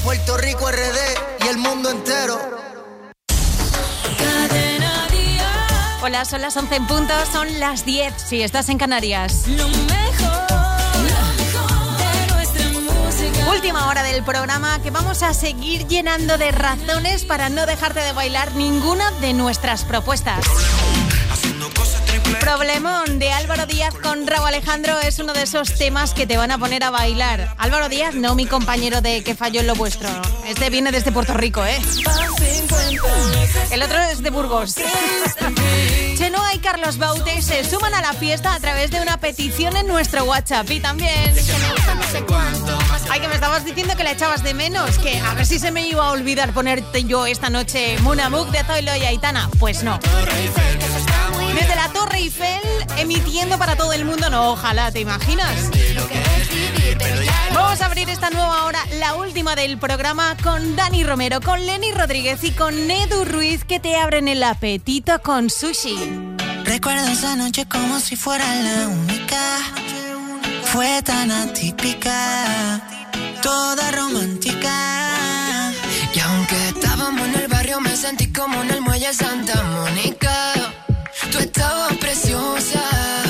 Puerto Rico, RD y el mundo entero. Hola, son las 11 en punto, son las 10 si estás en Canarias. Lo mejor de nuestra música. Última hora del programa que vamos a seguir llenando de razones para no dejarte de bailar ninguna de nuestras propuestas. Problemón de Álvaro Díaz con Rauw Alejandro es uno de esos temas que te van a poner a bailar. Álvaro Díaz, no mi compañero de Que falló en lo vuestro. Este viene desde Puerto Rico, ¿eh? El otro es de Burgos. Chenoa y Carlos Baute se suman a la fiesta a través de una petición en nuestro WhatsApp. Y también... Ay, que me estabas diciendo que la echabas de menos, que a ver si se me iba a olvidar ponerte yo esta noche Munamuk de Zoilo y Aitana. Pues no. Desde la Torre Eiffel, emitiendo para todo el mundo. No, ojalá, ¿te imaginas? Vamos a abrir esta nueva hora, la última del programa, con Dani Romero, con Lenny Rodríguez y con Edu Ruiz, que te abren el apetito con sushi. Recuerdo esa noche como si fuera la única. Fue tan atípica, toda romántica. Y aunque estábamos en el barrio, me sentí como en el muelle Santa Mónica. Tú estabas preciosa.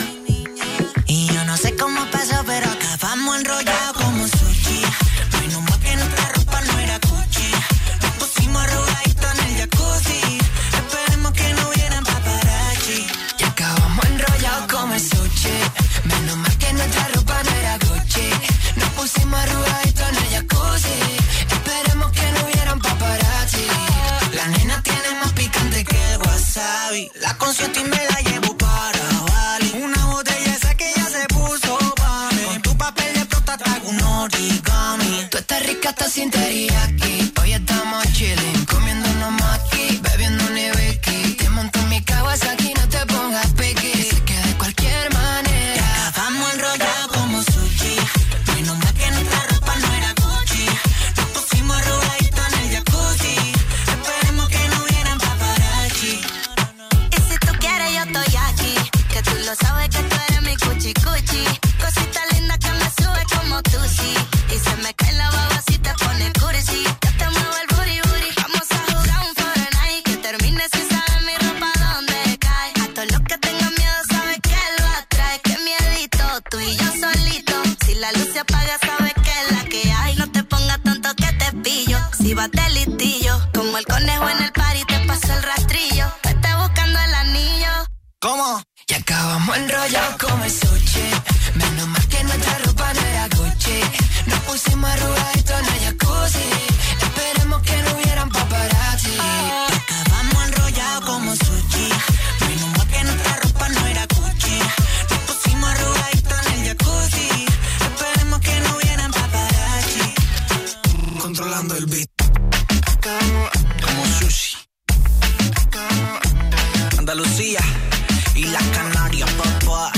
Y yo no sé cómo pasó, pero acabamos enrollados como sushi. Menos mal que nuestra ropa no era Gucci. Nos pusimos arrugaditos en el jacuzzi. Esperemos que no hubieran paparazzi. Y acabamos enrollados como sushi. Menos mal que nuestra ropa no era Gucci. Nos pusimos arrugaditos en el jacuzzi. Esperemos que no hubieran paparazzi. La nena tiene más picante que el wasabi. La consiento y me la llevo para Bali. Una botella esa que ya se puso pa' mí. Con tu papel de prota te hago un origami. Tú estás rica hasta sin teriyaki. Hoy estamos chilling, comiéndonos maki, bebiendo un whisky. Te monto en mi Kawasaki, no te pongas piqui. Que se quede de cualquier manera. Y acabamos enrollados como sushi. Menos mal que nuestra ropa no era Gucci. Nos pusimos arrugaditos en el jacuzzi. Esperemos que no hubieran paparazzi. Y si tú quieres yo estoy aquí. Que tú lo sabes que tú eres mi cuchi cuchi. Cosita linda que me sube como tú sí. Y se me cae la baba si te pone cursi. Yo te muevo el booty booty. Vamos a jugar un Fortnite. Que termine sin saber mi ropa dónde cae. A todos los que tengan miedo sabe que lo atrae. Que miedito, tú y yo solito. Si la luz se apaga sabes que es la que hay. No te pongas tonto que te pillo. Si vas de listillo. Como el conejo en el party te paso el rastrillo. Te está buscando el anillo. ¿Cómo? Y acabamos enrollados como el sushi. Menos mal que nuestra ropa no era Gucci. Nos pusimos arrugaditos en el jacuzzi. Esperemos que no hubieran paparazzi. Acabamos enrollados como sushi. Menos mal que nuestra ropa no era Gucci. Nos pusimos arrugaditos en el jacuzzi. Esperemos que no hubieran paparazzi. Controlando el beat. Acabamos Como sushi. Andalucía y las Canarias, papá.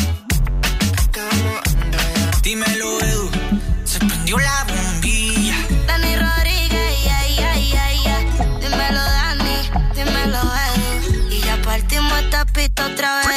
Dímelo, Edu. Se prendió la bombilla. Dani Rodríguez, dímelo Dani, dímelo Edu. Y ya partimos esta pista otra vez.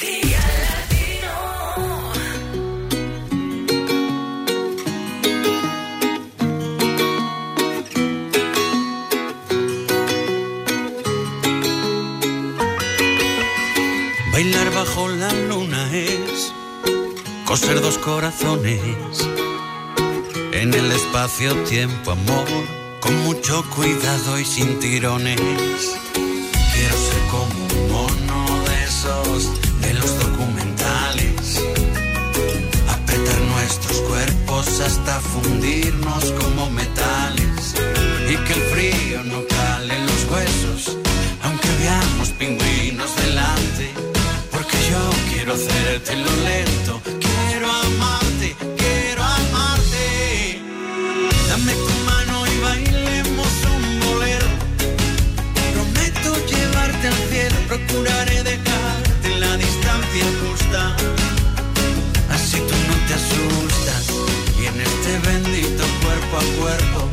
Bailar bajo la luna es coser dos corazones en el espacio-tiempo, amor, con mucho cuidado y sin tirones. Quiero ser como un mono de esos de los documentales, apretar nuestros cuerpos hasta fundirnos como metales y que el frío no cale en los huesos, aunque veamos pingüinos delante. Porque yo quiero hacértelo lento, quiero amarte, quiero amarte. Dame tu mano y bailemos un bolero. Prometo llevarte al cielo, procuraré dejarte en la distancia justa. Así tú no te asustas y en este bendito cuerpo a cuerpo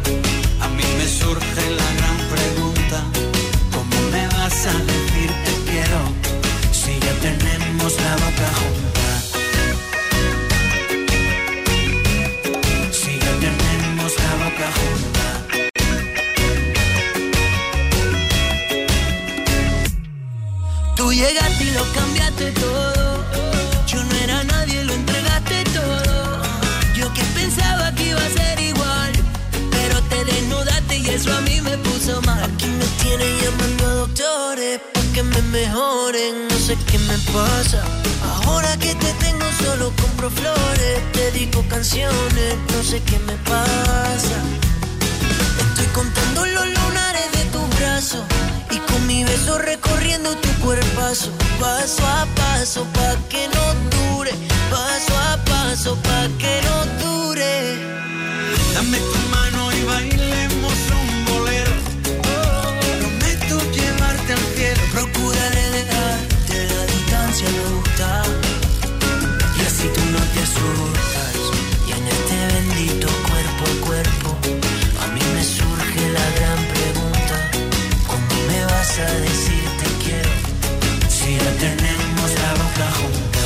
llegaste y lo cambiaste todo. Yo no era nadie, lo entregaste todo. Yo que pensaba que iba a ser igual, pero te desnudaste y eso a mí me puso mal. Aquí me tienen llamando a doctores pa' que me mejoren, no sé qué me pasa. Ahora que te tengo solo compro flores, dedico canciones, no sé qué me pasa. Estoy contando los lunares de tus brazos y con mi beso recorriendo tu cuerpazo, paso a paso pa' que no dure, paso a paso pa' que no dure. Dame tu mano y bailemos un bolero. Prometo llevarte al cielo. Procuraré dejarte la distancia justa y así tú no te asustas. Y en este bendito cuerpo a cuerpo a mí me surge la gran pregunta: ¿cómo me vas a decir te quiero si ya tenemos la boca junta?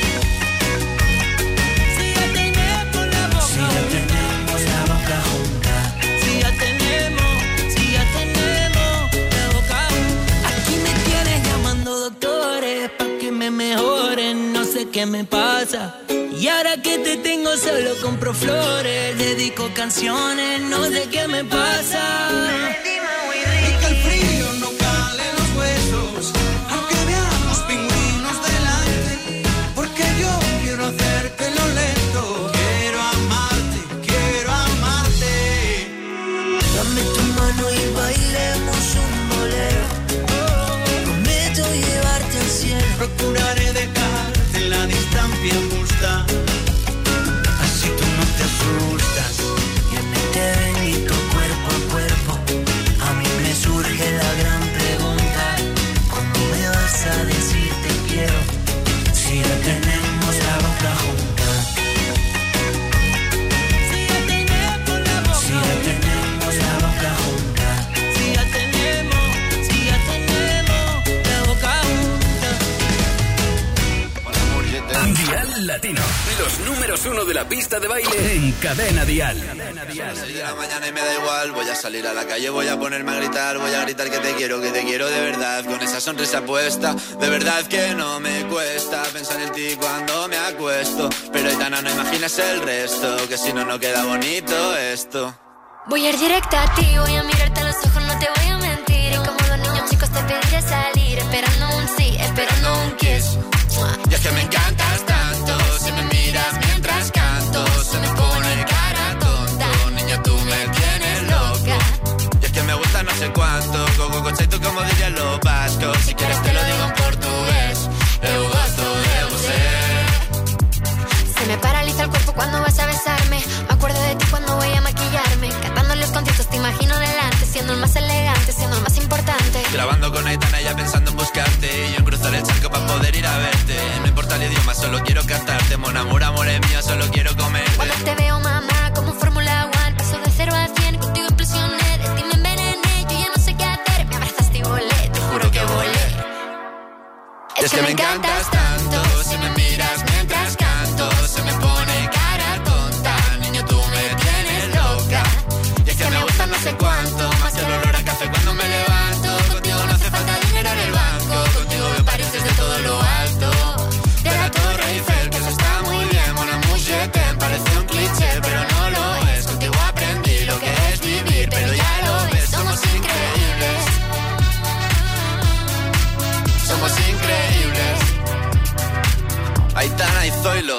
Si ya tenemos la boca, si ya tenemos la boca junta, si ya tenemos la boca junta. Aquí me tienes llamando doctores pa' que me mejoren, no sé qué me pasa. Y ahora que te tengo solo compro flores, dedico canciones, no sé qué me pasa. Y que el frío no cale los huesos, aunque veamos pingüinos delante. Porque yo quiero hacértelo lento. Quiero amarte, quiero amarte. Dame tu mano y bailemos un bolero. Prometo llevarte al cielo. Procuraré dejarte en la distancia justa, así tú no te asustas. Y en este bendito cuerpo a cuerpo a mí me surge la gran pregunta: ¿cómo me vas a decir te quiero si ya tenemos la boca junta? Si ya tenemos la boca, si ya tenemos la boca junta, si ya tenemos la boca junta. Dial Latino, los números 1 de la pista de baile en Cadena Dial. Son las 6 de la mañana y me da igual. Voy a salir a la calle, voy a ponerme a gritar. Voy a gritar que te quiero de verdad. Con esa sonrisa puesta, de verdad que no me cuesta pensar en ti cuando me acuesto. Pero Aitana, no imaginas el resto, que si no, no queda bonito esto. Voy a ir directa a ti, voy a mirarte a los ojos, no te voy a mentir. Y como los niños chicos te pediré salir, esperando un sí, esperando un kiss. Y es que me encantas tanto, si me miras mientras canto, se me pone cara tonta. Niña, tú me tienes loca. Y es que me gusta no sé cuánto, coche y tú como dirían los vascos. Si quieres te lo digo en portugués, eu gosto de você. Se me paraliza el cuerpo cuando vas a besarme. Me acuerdo de ti cuando voy a maquillarme. Cantando los conciertos te imagino delante, siendo el más elegante, siendo el más importante. Grabando con Aitana ya pensando en buscarte y yo en cruzar el charco para poder ir a verte. No importa el idioma, solo quiero cantarte. Mon amor, amor es mío, solo quiero comerte. Cuando te veo, mamá, como Fórmula 1, paso de 0 a 100, contigo implosioné. De ti me envenené, yo ya no sé qué hacer. Me abrazaste y volé, te juro que volé. Es que me encantas tanto, si me miras mientras canto, se me pone cara tonta. Niño, tú me tienes loca. Y es que me gusta no sé cuánto, más el olor a café cuando me levanto. Contigo no hace falta dinero en el banco, contigo veo París desde todo lo alto. De la Torre Eiffel, que eso está muy bien. Mon amour, je t'aime, parece un cliché, pero no lo es. Contigo aprendí lo que es vivir, pero ya lo ves, somos increíbles. Somos increíbles. Aitana y Zoilo.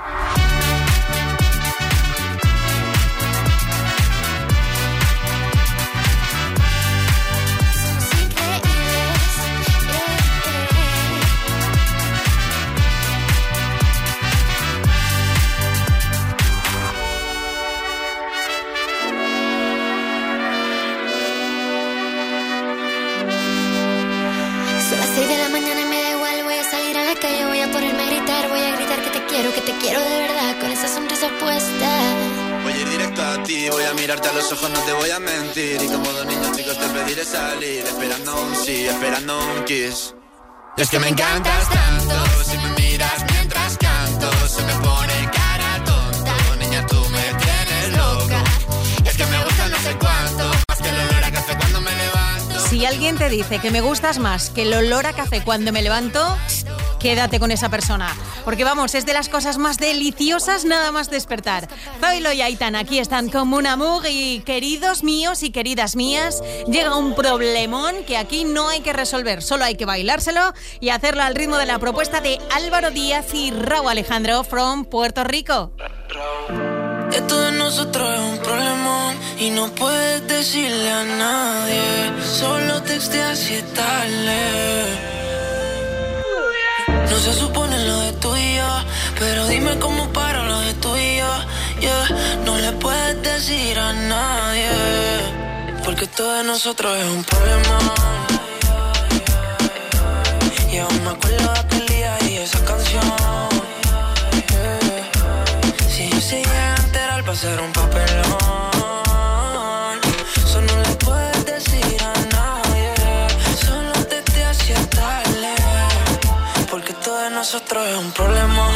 Son las 6 de la mañana y me da igual. Voy a salir a la calle, voy a ponerme a gritar. Voy a gritar que te quiero de verdad, con esa sonrisa puesta. Voy a ir directo a ti, voy a mirarte a los ojos, no te voy a mentir. Y como dos niños chicos te pediré salir, esperando un sí, esperando un kiss. Y es que me encantas tanto, si me miras mientras canto, se me pone cara tonta. Niña, tú me tienes loca. Y es que me gusta no sé cuánto, más que el olor a café cuando me levanto. Si alguien te dice que me gustas más que el olor a café cuando me levanto, quédate con esa persona. Porque vamos, es de las cosas más deliciosas nada más despertar. Zoilo y Aitana aquí están con Mon Amour y queridos míos y queridas mías, llega un problemón que aquí no hay que resolver, solo hay que bailárselo y hacerlo al ritmo de la propuesta de Álvaro Díaz y Rauw Alejandro from Puerto Rico. Esto de nosotros es un problemón y no puedes decirle a nadie, solo texteas y es tarde. No se supone lo de tú y yo, pero dime cómo para lo de tú y yo, yeah. No le puedes decir a nadie, porque esto de nosotros es un problema. Y aún me acuerdo de aquel día y esa canción, yeah. Si yo se llega a enterar va a ser un papelón. Eso no le puedes decir a nadie, solo te hacía tarde, porque todo de nosotros es un problema.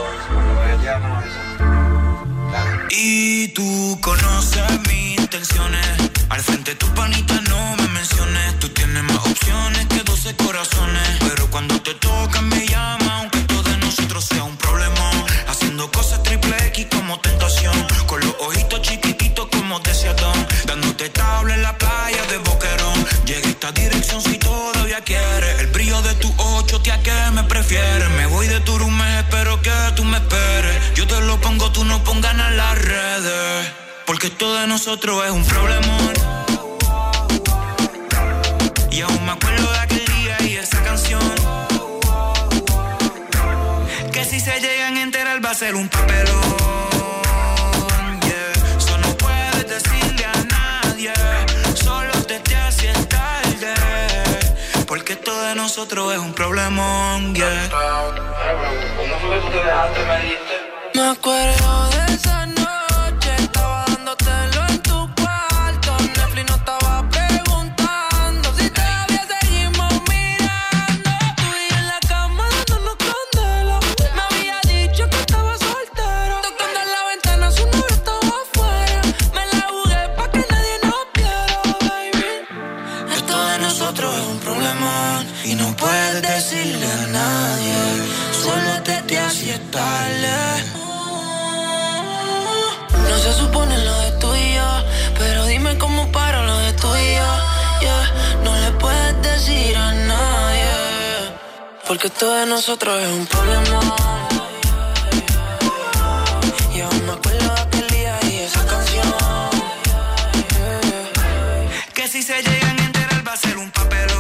Y tú conoces mis intenciones, al frente de tu panita no me menciones. Tú tienes más opciones que 12 corazones, pero cuando te tocan me llama, aunque todo de nosotros sea un problema. Haciendo cosas triple X como tentación, con los ojitos chiquititos como decía Don, dándote tabla en la playa de Boquerón. Llega esta dirección si todavía quieres, el brillo de tu ocho, tía, que me prefieres. Me voy de tu room, espero que tú me esperes. Yo te lo pongo, tú no pongas en las redes, porque esto de nosotros es un problemón. Y aún me acuerdo de aquel día y esa canción, que si se llegan a enterar va a ser un papelón, yeah. Eso no puedes decirle a nadie, solo te haces tarde, porque esto de nosotros es un problemón, yeah. ¿Cómo fue que tú te dejaste, me dijiste? Me acuerdo de esa noche, estaba dándotelo en tu cuarto. Netflix no estaba preguntando si todavía seguimos mirando. Tú y yo en la cama dándonos candela. Me había dicho que estaba soltero, tocando en la ventana, su novio estaba afuera. Me la jugué pa' que nadie nos viera, baby. Esto de nosotros es un problema y no puedes decirle a nadie, solo te hacía tarde. No se supone lo de tú y yo, pero dime cómo para lo de tú y yo, yeah. No le puedes decir a nadie, porque esto de nosotros es un problema. Y aún me acuerdo de aquel día y esa canción, yeah. Que si se llegan a enterar va a ser un papelón,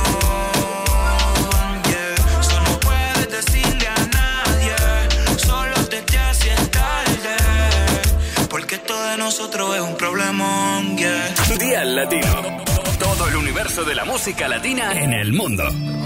yeah. Eso no puedes decirle a nadie, solo te haces tarde, porque esto de nosotros es un problemón, yeah. Día Latino. Todo el universo de la música latina en el mundo.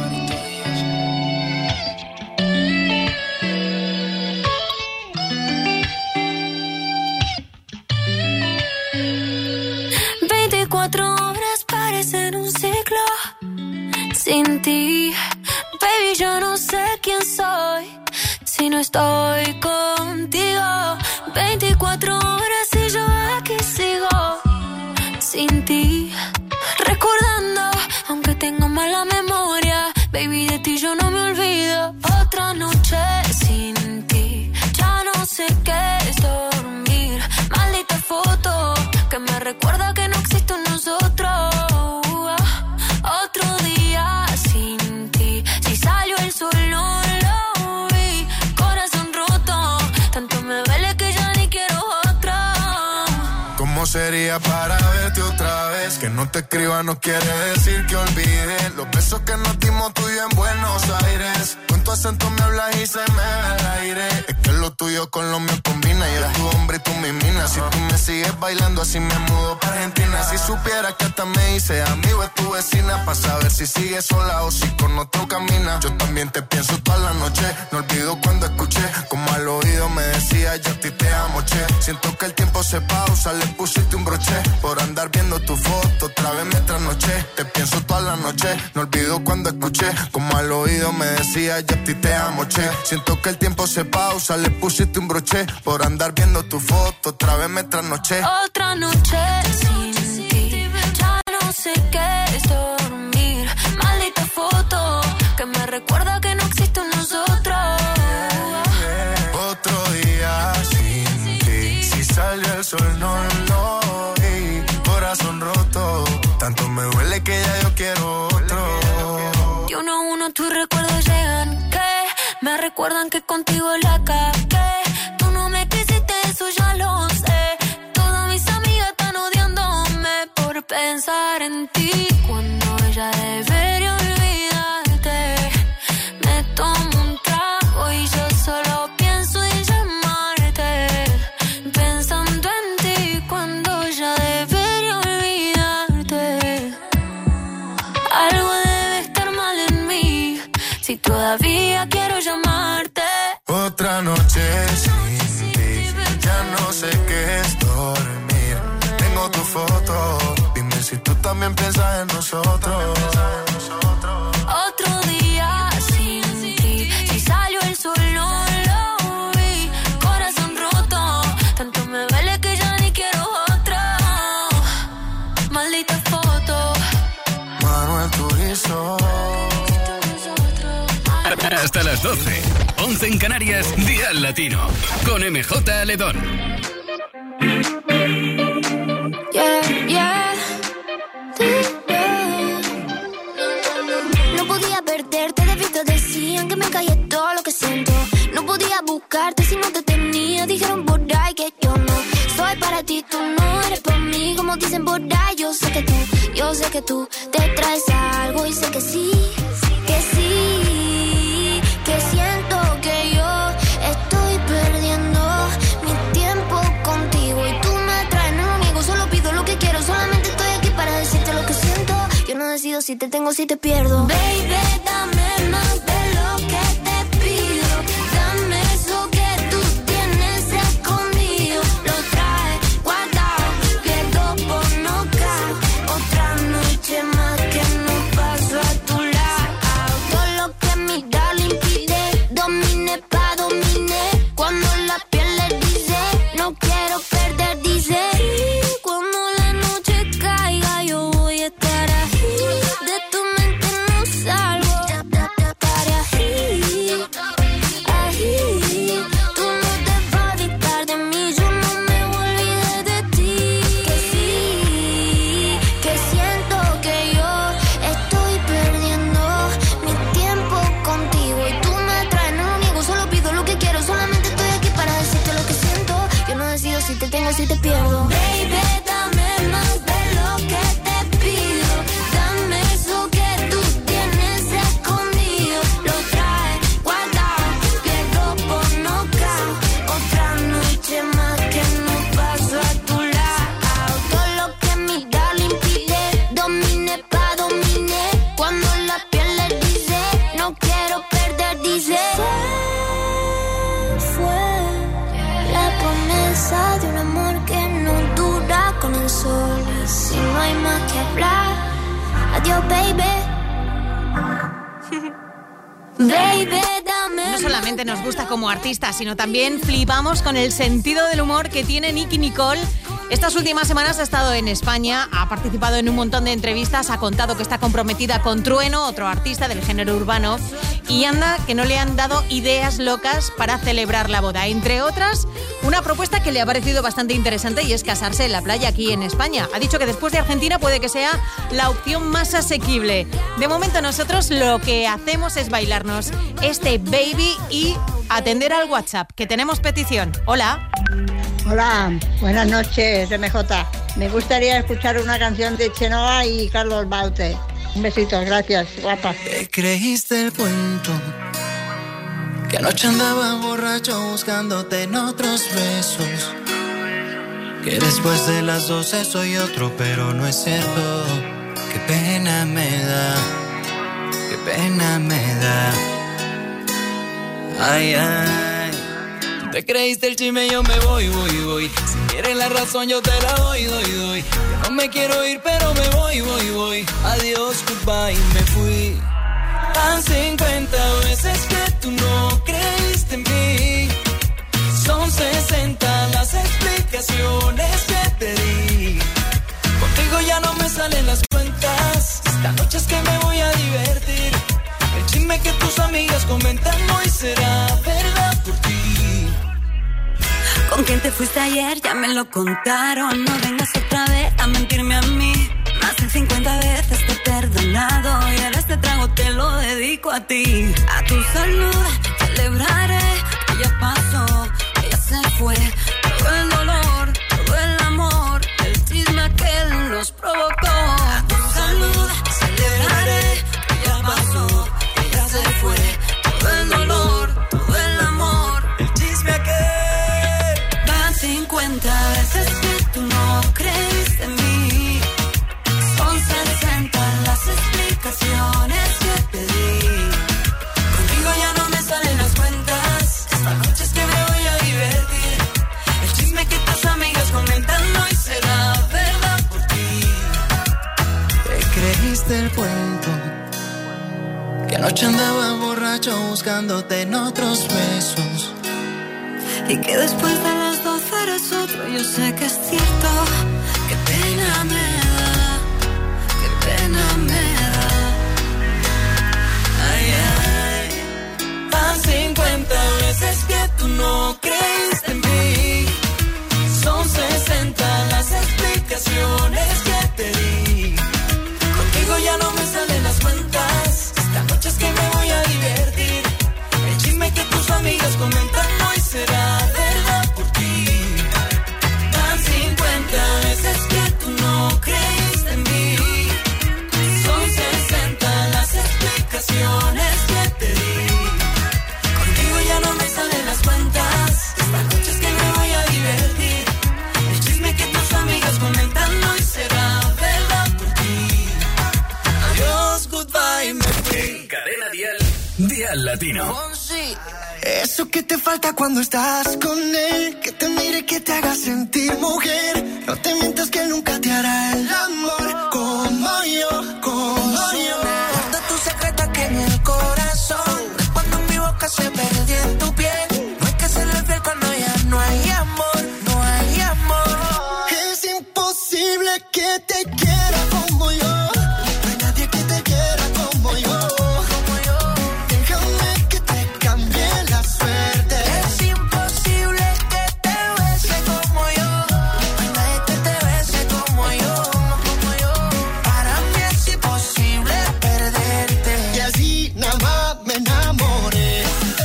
Parecen un ciclo sin ti, baby, yo no sé quién soy si no estoy contigo. 24 horas y yo aquí sigo sin ti, recordando, aunque tengo mala memoria, baby, de ti yo no me olvido. Otra noche sin ti, ya no sé qué es dormir. Maldita foto que me recuerda que no existe un nosotros. Otro día sin ti, si salió el sol no lo vi. Corazón roto, tanto me duele que ya ni quiero otra. ¿Cómo sería para verte otra vez? Que no te escriba no quiere decir que olvide los besos que nos dimos tú y yo en Buenos Aires. Con tu acento me hablas y se me va el aire. Es que lo tuyo con lo mío combina. Yo tu hombre y tú mi mina. Si tú me sigues bailando así me mudo para Argentina. Si supieras que hasta me hice amigo de tu vecina, pa' saber si sigues sola o si con otro camina. Yo también te pienso toda la noche. No olvido cuando escuché como al oído me decía yo a ti te amo, che. Siento que el tiempo se pausa, le pusiste un broche por andar viendo tu foto, otra vez me trasnoché. Te pienso toda la noche. No olvido cuando escuché como al oído me decía yo a ti te amo, che. Siento que el tiempo se pausa, le pusiste un broche por andar viendo tu foto, otra vez me trasnoché. Otra noche sin ti, ya no sé qué es dormir. recuerda que no existe nosotros. Otro día sin ti. Si salió el sol no lo vi. Corazón roto, tanto me duele que ya yo quiero otro. Y uno a uno tus recuerdos llegan, que me recuerdan que contigo la cagué. Tú no me quisiste, eso ya lo sé. Todas mis amigas están odiándome por pensar en ti. Cuando ella debería olvidarte, me tomo un trago y yo solo pienso en llamarte. Pensando en ti cuando ella debería olvidarte. Algo debe estar mal en mí, si todavía quiero llamarte. Otra noche sin ti, ya no sé qué es dormir. Tengo tu foto, dime si tú también piensas en nosotros. Otro día sin ti, si salió el sol no lo vi. Corazón roto, tanto me duele que ya ni quiero otra. Maldita foto. Manuel Turizo. Hasta las 12, 11 en Canarias, Día Latino, con MJ Aledón. Yeah, yeah. No podía perderte, de vista decían que me callé todo lo que siento. No podía buscarte si no te tenía. Dijeron por ahí que yo no soy para ti, tú no eres para mí. Como dicen por ahí, yo sé que tú te traes algo y sé que sí, que sí, que siento que yo estoy perdiendo mi tiempo contigo y tú me traes, no lo niego, solo pido lo que quiero, solamente estoy aquí para decirte lo que siento. Yo no decido si te tengo, si te pierdo. Baby, dame más de lo que te pido, dame eso que tú tienes escondido, lo traes guardado, quedó por nocaut, otra noche más que no paso a tu lado. Todo lo que mi darling pide, domine pa' domine, cuando la piel le dice, no quiero perder, dice, cuando la noche caiga yo voy a estar ahí, de tu mente no salgo, estaré ahí, ahí, tú no te vas a dictar de mí, yo no me voy a olvidar de ti, que sí, que siento que yo estoy perdiendo mi tiempo contigo y tú me traes, no lo niego, solo pido lo que quiero, solamente estoy aquí para decirte lo que siento, yo no decido si te tengo, si te pierdo. Baby, dame más de lo que te pido, dame eso que tú tienes escondido, lo traes guardado, quedó por nocaut, otra noche más que no paso a tu lado. Todo lo que mi darling pide, domine pa' domine, cuando la piel le dice, no quiero perder, dice, se fue la promesa de un amor que no dura con el sol. Y si no hay más que hablar, adiós, baby. Baby, dame. No solamente nos gusta como artista, sino también flipamos con el sentido del humor que tiene Nicki Nicole. Estas últimas semanas ha estado en España, ha participado en un montón de entrevistas, ha contado que está comprometida con Trueno, otro artista del género urbano, y anda que no le han dado ideas locas para celebrar la boda. Entre otras, una propuesta que le ha parecido bastante interesante y es casarse en la playa aquí en España. Ha dicho que después de Argentina puede que sea la opción más asequible. De momento nosotros lo que hacemos es bailarnos este Baby y atender al WhatsApp, que tenemos petición. Hola. Hola, buenas noches, MJ. Me gustaría escuchar una canción de Chenoa y Carlos Baute. Un besito, gracias, guapa. Te creíste el cuento, que anoche andaba borracho buscándote en otros besos, que después de las 12 soy otro, pero no es cierto. Qué pena me da, qué pena me da. Ay, ay. Te creíste el chisme, yo me voy. Si quieres la razón, yo te la doy. Yo no me quiero ir, pero me voy. Adiós, goodbye, me fui. Van 50 veces que tú no creíste en mí. Son 60 las explicaciones que te di. Contigo ya no me salen las cuentas. Esta noche es que me voy a divertir. El chisme que tú será verdad por ti. Con quién te fuiste ayer, ya me lo contaron. No vengas otra vez a mentirme a mí. Más de 50 veces te he perdonado y ahora este trago te lo dedico a ti. A tu salud celebraré que ya pasó, que ya se fue. Todo el dolor, todo el amor, el chisme aquel nos provocó. A tu salud celebraré que ya pasó, que ya se fue. Todo el dolor, todo el amor, El chisme aquel. van 50 veces que tú no creíste en mí. Son 60 las explicaciones que te di. Contigo ya no me salen las cuentas. Esta noche es que me voy a divertir. El chisme que tus amigas comentan hoy será verdad por ti. Te creíste el cuento, que anoche andaba borracho buscándote en otros besos. Y que después de las 12 eres otro. Yo sé que es cierto. Qué pena me da, qué pena me da. Ay, ay. Van 50 veces que tú no creíste en mí. Son 60 las explicaciones que te di. Contigo ya no me salen las cuentas. Esta noche es que me voy a divertir. El chisme que tus amigas comentan hoy será verdad por ti. Van 50 veces que tú no creíste en mí. Son 60 las explicaciones que te di. Contigo ya no me salen las cuentas. Esta noche es que me voy a divertir. El chisme que tus amigas comentan hoy será verdad por ti. Adiós, goodbye, me fui. Cadena Dial, Dial Latino. Eso que te falta cuando estás con él, que te mire, que te haga sentir mujer. No te mientas que nunca te hará el amor como yo, como yo. Guarda tu secreto aquí en el corazón. Es cuando mi boca se perdió en tu piel. No hay que serle fiel cuando ya no hay amor, no hay amor. Es imposible que te quiera como yo. No hay nadie que te quiera como yo. Déjame que te cambie la suerte. Es imposible que te bese como yo. No hay nadie que te bese como yo, como yo. Para mí es imposible perderte. Y así nada más me enamoré.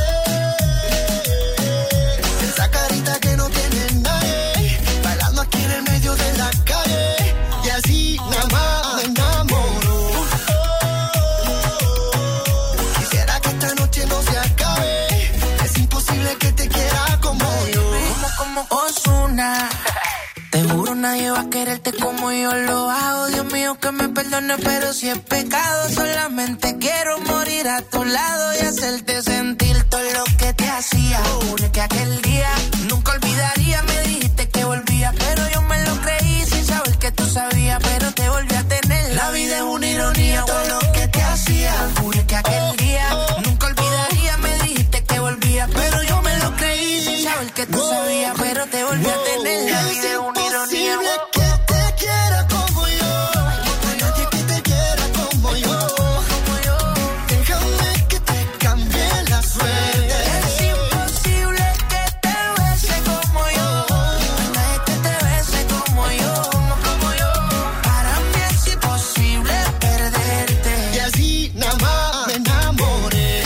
Esa carita que no tiene nadie, bailando aquí en el medio de la calle. Y así nada más me enamoro. Quisiera que esta noche no se acabe. Es imposible que te quiera como yo. Como Ozuna. Te juro nadie va a quererte como yo lo hago. Dios mío que me perdone, pero si es pecado, solamente quiero morir a tu lado y hacerte sentir todo lo que te hacía. Juro que aquel día nunca olvidaría. Me dijiste que volvía, pero yo me lo creí sin saber que tú sabías, pero te volví a tener. La vida es una ironía, todo lo que te hacía. Juro que aquel día nunca olvidaría. Me dijiste que volvía, pero yo me lo creí sin saber que tú sabías, pero te volví a tener. La vida es una ironía. Que te quiera como yo. No hay nadie que te quiera como yo. Déjame que te cambie la suerte. Es imposible que te bese como yo. No hay nadie que te bese como yo, como yo. Para mí es imposible perderte. Y así nada más me enamoré.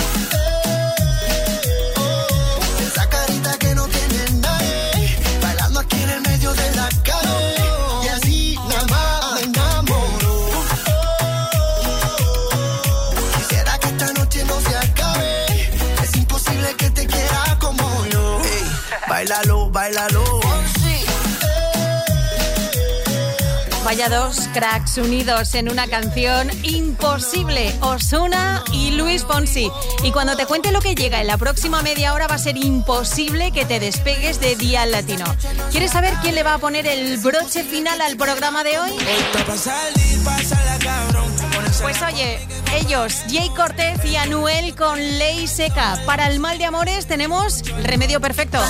Esa carita que no tiene nadie, bailando aquí en el medio de la calle. Y así nada más me enamoro. Quisiera que esta noche no se acabe. Es imposible que te quiera como yo. Ey, báilalo, báilalo. Vaya dos cracks unidos en una canción imposible, Ozuna y Luis Fonsi. Y cuando te cuente lo que llega en la próxima media hora va a ser imposible que te despegues de Dial Latino. ¿Quieres saber quién le va a poner el broche final al programa de hoy? Pues oye, ellos, Jay Cortez y Anuel con Ley Seca. Para el mal de amores tenemos el remedio perfecto.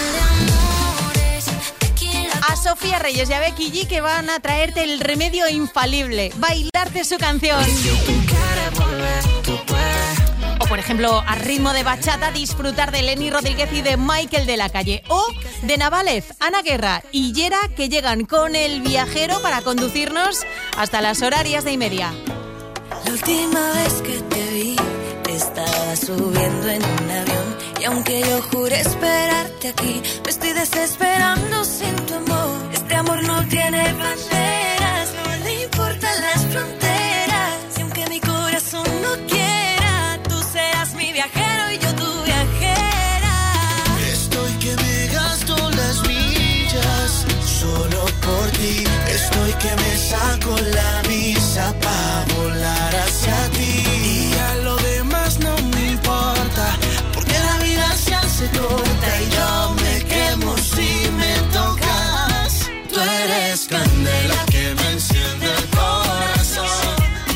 A Sofía Reyes y a Becky G que van a traerte el remedio infalible, bailarte su canción. O por ejemplo, a ritmo de bachata, disfrutar de Lenny Rodríguez y de Michael de la Calle. O de Navález, Ana Guerra y Yera, que llegan con El Viajero para conducirnos hasta las horarias de 1:30. La última vez que te vi, estaba subiendo en un avión. Y aunque yo juré esperarte aquí, me estoy desesperando sin tu amor. Este amor no tiene banderas, no le importan las fronteras. Y aunque mi corazón no quiera, tú serás mi viajero y yo tu viajera. Estoy que me gasto las millas solo por ti. Estoy que me saco la visa pa' volar hacia ti. Y a lo demás no me importa, porque la vida se hace corta y yo me quemo si me tocas. Tú eres candela que me enciende el corazón,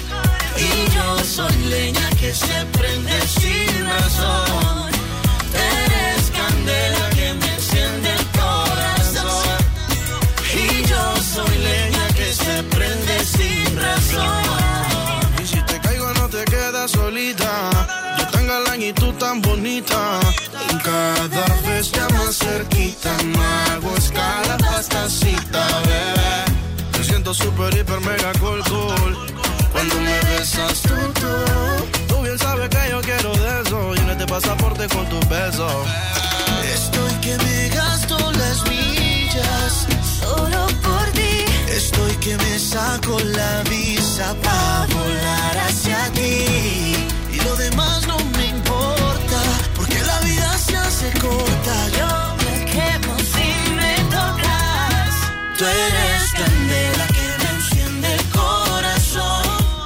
y yo soy leña que se prende sin razón. Tú eres candela que me enciende el corazón, y yo soy leña que se prende sin razón. Y si te caigo no te quedas solita, yo tan galán y tú tan bonita. Cada vez ya más cerquita, no hago escala hasta cita, bebé. Me siento super, hiper, mega cool. Cuando me besas tú bien sabes que yo quiero de eso. Llena este pasaporte con tus besos. Estoy que me gasto las millas solo por ti. Estoy que me saco la visa pa' volar hacia ti. Y lo demás no me importa, porque la vida se hace corta. Yo me quemo si me tocas. Tú eres candela que me enciende el corazón,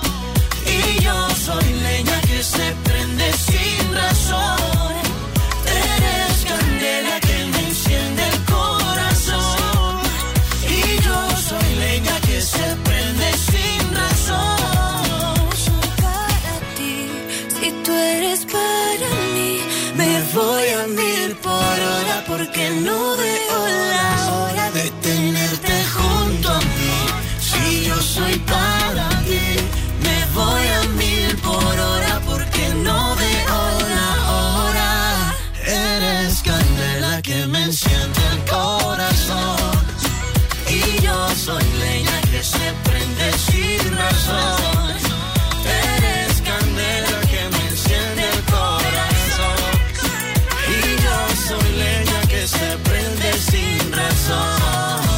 y yo soy leña que se prende sin razón. Tú eres candela que me enciende el corazón, y yo soy leña que se prende sin razón. Para ti, si tú eres para mí, me voy a 1000 por hora, porque no veo la hora de tenerte junto a mí. Si yo soy para ti, me voy a 1000 por hora, porque no veo la hora. Eres candela que me enciende el corazón, y yo soy leña que se prende sin razón. Eres candela que me enciende el corazón, y yo soy leña que se prende sin razón.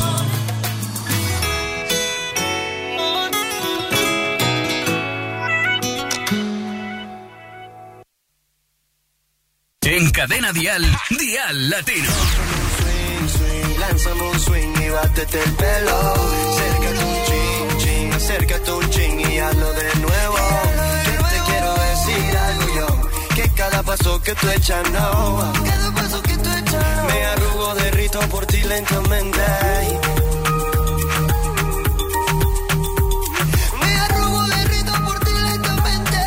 En Cadena Dial, Dial Latino. Swing, lánzame un swing y bátete el pelo. Acércate un ching, ching, acércate un ching y hazlo de nuevo. Que te quiero decir algo yo, que cada paso que tú echas no. Cada paso que tú echas no. Me arrugo, derrito por ti lentamente. Me arrugo, derrito por ti lentamente.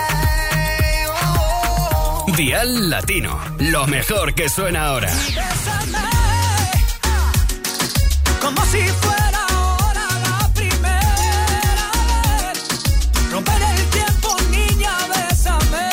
Dial Latino, lo mejor que suena ahora. Como si fuera ahora la primera vez. Romper el tiempo, niña, bésame.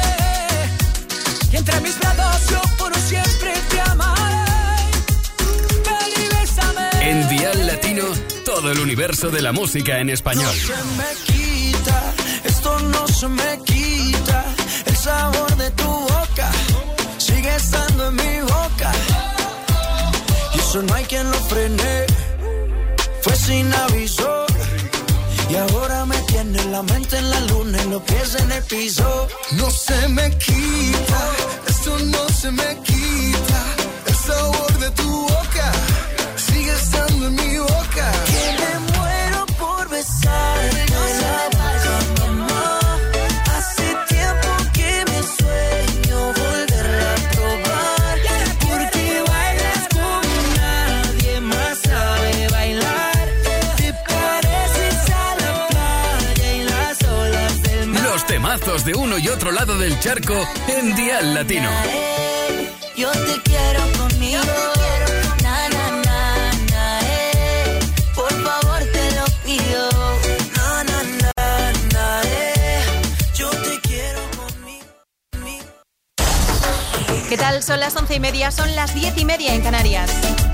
Y entre mis brazos yo por siempre te amaré. Ven y bésame. En Dial Latino, todo el universo de la música en español. No se me quita, esto no se me quita. El sabor de tu boca sigue estando en mi boca. Y eso no hay quien lo frene. Fue sin aviso. Y ahora me tiene la mente en la luna y los pies en el piso. No se me quita, esto no se me quita. El sabor de tu boca sigue estando en mi boca. Que me muero por besarte. No se me pasa, mi amor. Hace tiempo que me sueño volverla a probar. Porque bailas como nadie más sabe bailar. Te pareces a la playa y las olas del mar. Los temazos de uno y otro lado del charco en Dial Latino. Yo te quiero conmigo. Sol, son las 11:30, son las 10:30 en Canarias.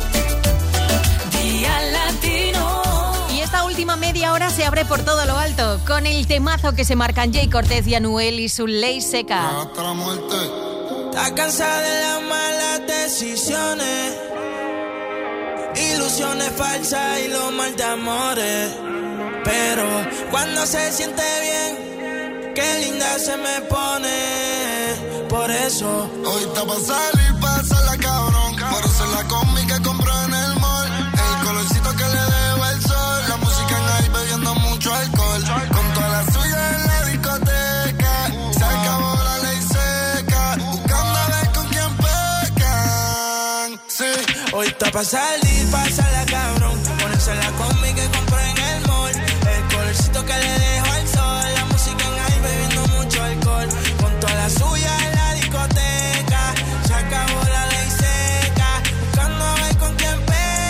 Día Latino. Y esta última media hora se abre por todo lo alto, con el temazo que se marcan Jay Cortez y Anuel y su Ley Seca. Hasta la muerte. Estás cansada de las malas decisiones, ilusiones falsas y los mal de amores. Pero cuando se siente bien, qué linda se me pone. Por eso hoy está pa' salir, pásala cabrón. Por hacer la combi que compró en el mall. El colorcito que le dejo el sol. La música en ahí bebiendo mucho alcohol. Con toda la suya en la discoteca. Se acabó la ley seca. Buscando a ver con quién pecan. Sí. Hoy está pa' salir, pásala cabrón. Ponerse la combi que compró en el mall. El colorcito que le dejo al sol. La música en ahí bebiendo mucho alcohol. Con toda la suya en la discoteca. Se acabó la ley seca. Buscando a ver con quién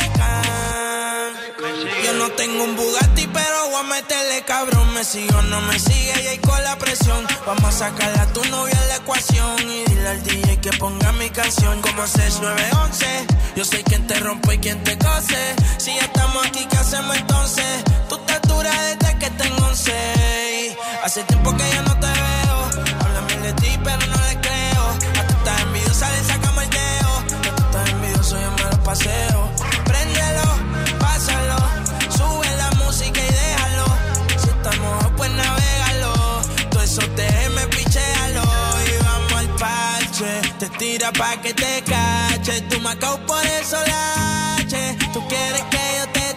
pecan. Yo no tengo un Bugatti, pero voy a meterle cabrón. Me sigue o no me sigue y ahí con la presión. Vamos a sacarle a tu novia en la ecuación. Y dile al DJ que ponga mi canción. Como 6911. Yo soy quien te rompe y quien te cose. Si ya estamos aquí, ¿qué hacemos entonces? Tú estás dura desde que tengo 11. Hace tiempo que ya no te veo. Háblame de ti, pero no le creo. A tú estás envidiosa, le sacamos el dedo. A tú estás envidioso, yo me lo paseo. Préndelo, pásalo. Sube la música y déjalo. Si estamos pues navégalo. Todo eso te pichéalo. Y vamos al parche. Te tira pa' que te cache. Tú me acabo por eso lache. Tú quieres que yo te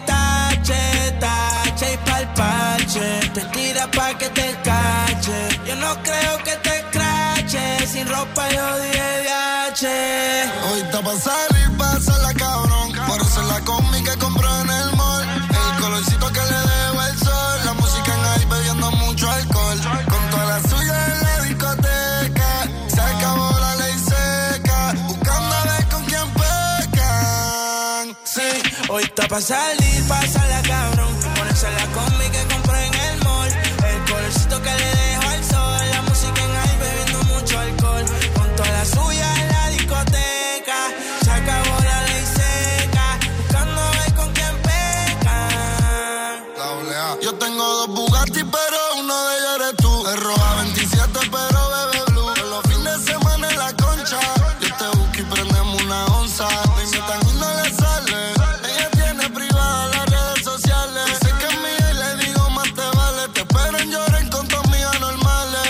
tache y pa'l parche. Te tira pa' que te cache. Yo no creo que te crache. Sin ropa yo DH. Hoy está pa' salir, pásala cabrón. Por hacer la combi que compró en el mall. El colorcito que le dejo el sol. La música en ahí bebiendo mucho alcohol. Con toda la suya en la discoteca. Se acabó la ley seca. Buscando a ver con quién pecan. Sí, hoy está pa' salir, pásala cabrón. Ponerse la combi que compró en el mall. El colorcito que le dejo al sol. La música en ahí bebiendo mucho alcohol. Con toda la suya en la discoteca. Se acabó la ley seca. Buscando a ver con quién pecan. Yo tengo dos Bugatti, pero uno de ellos eres tú. De roja 27, pero bebe blue. En los fines de semana en la concha. Yo te busco y prendemos una onza. Ni tan no le sale. Ella tiene privada las redes sociales. Dice que es mía y le digo más te vale. Te espero en lloren con tus amigas normales.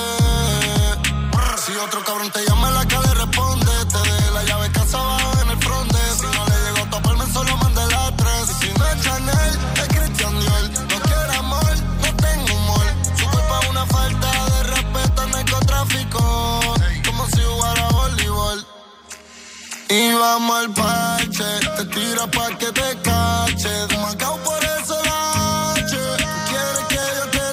Si otro cabrón te llama, la que le responde. Te deje la llave casa abajo en el fronte. Si no le llegó a toparme, solo mande las 3. Y si no es Chanel, es Christian Dior. No quiero amor, no tengo humor. Su culpa es una falta de respeto al narcotráfico. Como si jugara voleibol. Y vamos al parche. Te tira pa' que te cache. Demacao por eso la H. Quieres que yo te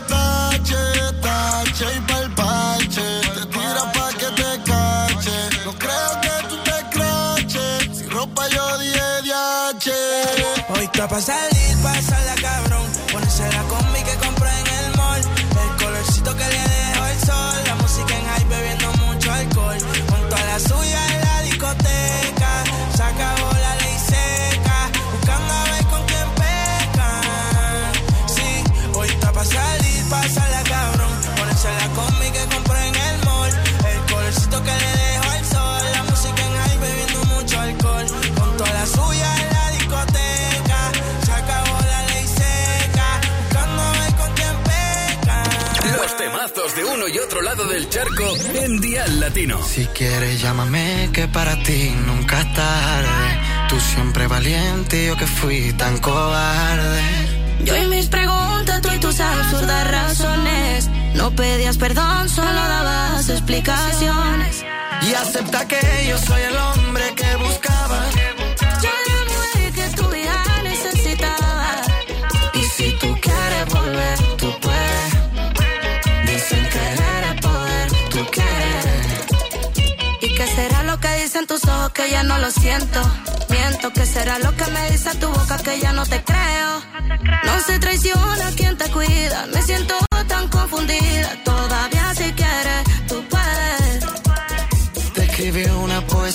tache y pa'l parche. Te tira pa' que te cache. No creo que tú te craches. Si ropa yo DH. Hoy está pa' salir, pásala cabrón. Ponerse la combi que compré en el mall. El colorcito que le dejo el sol. La música en high bebiendo mucho alcohol. Con toda la suya en la discoteca. Se acabó la ley seca. Buscando a ver con quién pecan. Sí, hoy está pa' salir, pásala cabrón. Ponerse la combi que compré en el mall. El colorcito que le dejo al sol. La música en high bebiendo mucho alcohol. Con toda la suya en la discoteca. Se acabó la ley seca. Buscando a ver con quién pecan. Los temazos de uno y otro lado del charco en Dial Latino. Si quieres llámame que para ti nunca es tarde. Tú siempre valiente y yo que fui tan cobarde. Yo y mis preguntas, tú y tus absurdas razones. No pedías perdón, solo dabas explicaciones. Y acepta que yo soy el hombre que buscaba. Yo la mujer que tu vida necesitaba. Y si tú quieres volver, tú puedes. Dicen que eres poder, tú quieres. ¿Y qué será lo que dicen tus ojos que ya no lo siento? Miento, ¿qué será lo que me dice tu boca que ya no te creo? No se traiciona quien te cuida. Me siento tan confundida. Todavía si quieres, tú puedes. Te escribí una poesía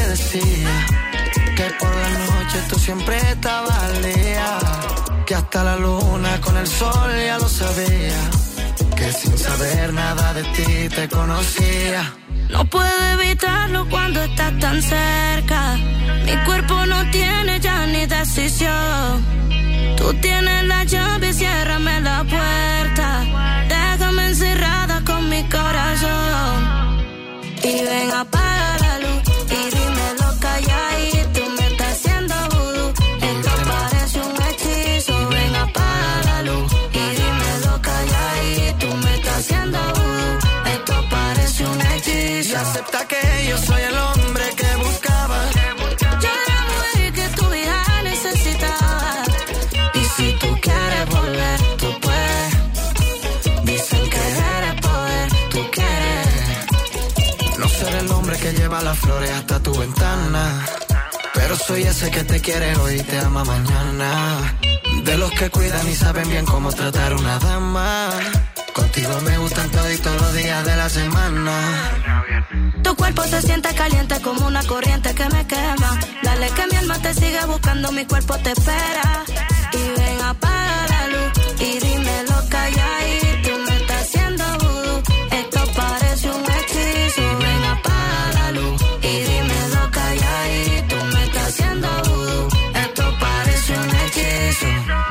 decía que por la noche tú siempre estabas al día, que hasta la luna con el sol ya lo sabía, que sin saber nada de ti te conocía. No puedo evitarlo cuando estás tan cerca. Mi cuerpo no tiene ya ni decisión. Tú tienes la llave, ciérrame la puerta. Déjame encerrada con mi corazón. Y ven, apaga la luz y dímelo calladito. Me está haciendo vudú. Esto parece un hechizo. Ven, apaga la luz y dímelo calladito. Me está haciendo vudú. Esto parece un hechizo. Y acepta que yo soy el hombre que buscaba. Yo era la mujer que tu vida necesitaba. Y si tú quieres volver, tú puedes. Dicen que eres poder, tú quieres. No ser el hombre que lleva las flores hasta tu ventana, pero soy ese que te quiere hoy y te ama mañana. De los que cuidan y saben bien cómo tratar una dama. Contigo me gustan todos los días de la semana. Tu cuerpo se siente caliente como una corriente que me quema. Dale que mi alma te sigue buscando, mi cuerpo te espera. Y ven, apaga la luz y dímelo calladito. Me está haciendo vudú, esto parece un hechizo. Ven, apaga la luz y dímelo calladito. Me está haciendo vudú, esto parece un hechizo.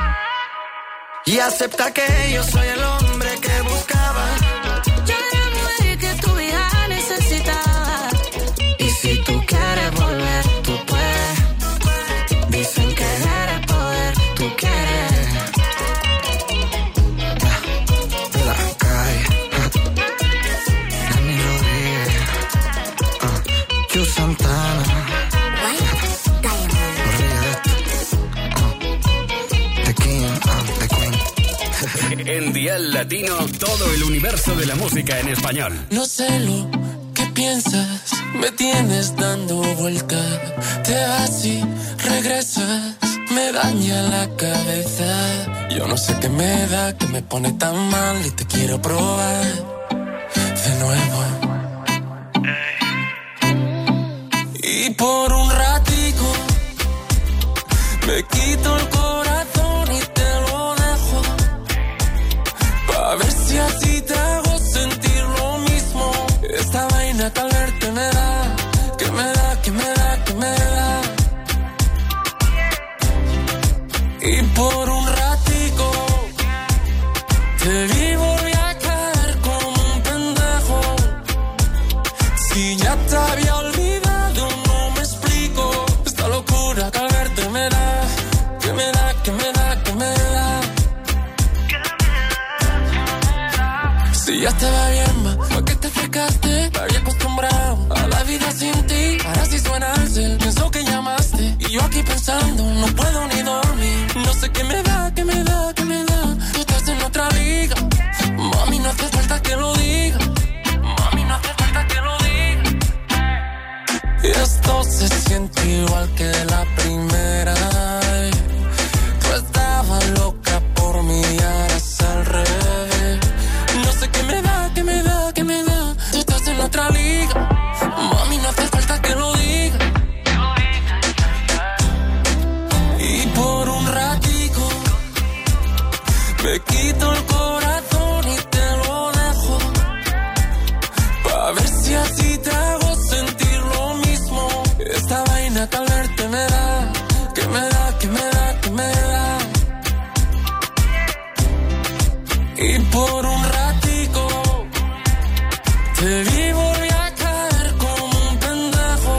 Y acepta que yo soy el hombre que buscaba. Yo era la mujer que tu vida necesitaba. Y si tú quieres volver, tú puedes. Dicen que eres poder, tú quieres. De la calle. Dani Rodríguez. Q Santana. The King, The Queen. En Dial Latino, todo el universo de la música en español. No sé lo que piensas, me tienes dando vuelta. Te vas y regresas, me daña la cabeza. Yo no sé qué me da, que me pone tan mal y te quiero probar de nuevo. Y por un ratico me quito el corazón y te lo dejo, a ver si así te hago sentir lo mismo. Esta vaina que al verte me da, que me da, que me da, que me da. Y por un ratico te vi, volví a caer como un pendejo. Si ya te había olvidado, no me explico. Esta locura que al verte me da, que me da, que me da, que me da. Si ya estaba bien, ¿por qué te acercaste? Me había acostumbrado a la vida sin ti. Ahora sí suena el cel, pienso que llamaste. Y yo aquí pensando, no puedo ni dormir. No sé qué me da, qué me da, qué me da. Tú estás en otra liga. Mami, no hace falta que lo diga. Mami, no hace falta que lo diga. Y esto se siente igual que la primera. Tú estabas loca por mí, ahora es al revés. No sé qué me da, qué me da, qué me da. Tú estás en otra liga. Mami, no hace falta que lo diga. Y por un ratico me quito el corazón y te lo dejo, pa' ver si así te hago sentir lo mismo. Esta vaina que al verte me da, que me da, que me da, que me da. Y por un ratico te vi, volví a caer como un pendejo.